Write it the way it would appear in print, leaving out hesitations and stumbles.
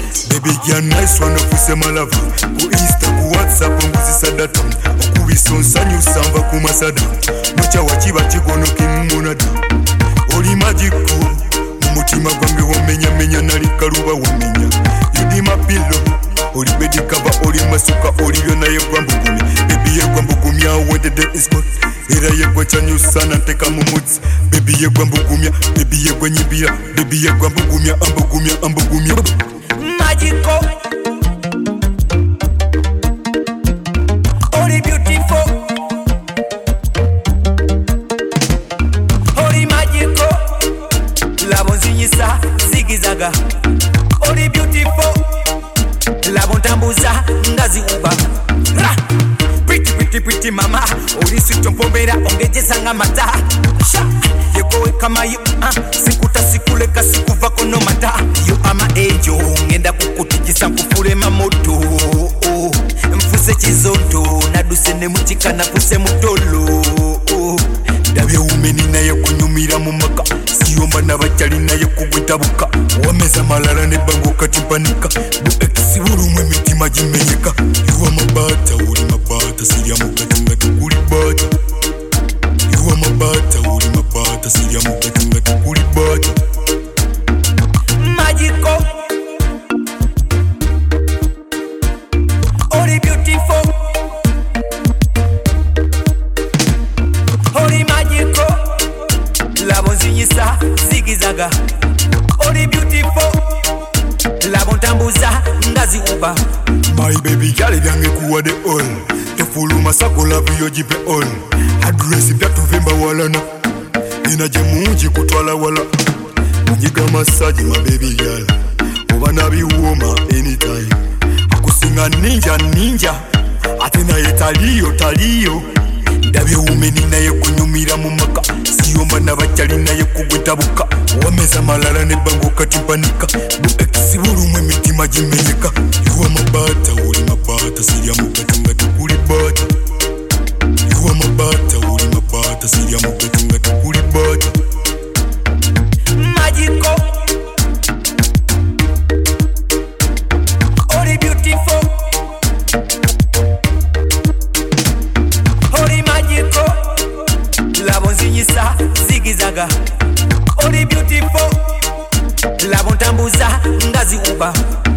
Baby girl nice one ofuse malava. Ku Insta ku WhatsApp nguzisa data. Okubisonsa nyusamba ku masada. Mucha wachiba chikono kimunada. Oli magico. Mumutima gwange wamenya menya nali kaluba wamenya. You be my pillow. Oli bedi cover, oli masuka, oli yona ye gwambugumi. Baby ye gwambugumi, I want the day is good. Era ye gwa chanyu sana teka mumutsi. Baby ye gwambugumi, baby ye gwa nyibia. Baby ye gwambugumi, ambugumi, ambugumi. Magico. Oli beautiful. Oli magico. Labonzinyisa, zigizaga. Oli beautiful. Labontambuza ngazi uba. Pretty pretty pretty mama. Oli sito mpombera ongejeza nga mata. Sha yekowe kama you sikuta sikuleka sikuva kono mata. You are my angel. Ngenda kukutijisa nkufure mamoto. Mfuse chizondo naduse ne mutika na fuse mutolo. Ndabye umeni naye kunyumira mu maka. Siyomba nabachali naye kugwetabuka. Wameza malala ne bango katimpanika. Bu ekisiburu mwe mitima jimenyeka. You are my bata, uri mabata. Siria mukatunga tukuli bata. You are my bata, uri mabata. Siria mukatunga tukuli bata. Magico. Ori beautiful. Ori magico. Labonzinyisa zigizaga. Ori beautiful. Labontambuza ngazi uba. My baby girl byange kuwa de all. Tofuluma sako love yo jipe all. Address bya tuvimba walana. Inaje munji kutwala wala. Unyiga massage my baby girl. Obana bi woman anytime. Akusinga ninja ninja. Atena yetaliyo taliyo. Ndabye umeni naye kunyumira mu maka. Siyomba nabachali naye kugwetabuka. Wameza malala ne bango katimpanika. Bu ekisiburu mwe mitima jimenyeka. You are my bata, uri mabata. Siria mukatunga tukuli bata. You are my bata, uri mabata. Siria mukatunga tukuli bata. Magico. Ori beautiful. Ori magico. Labonzinyisa zigizaga. Ori beautiful. Labontambuza ngazi uba.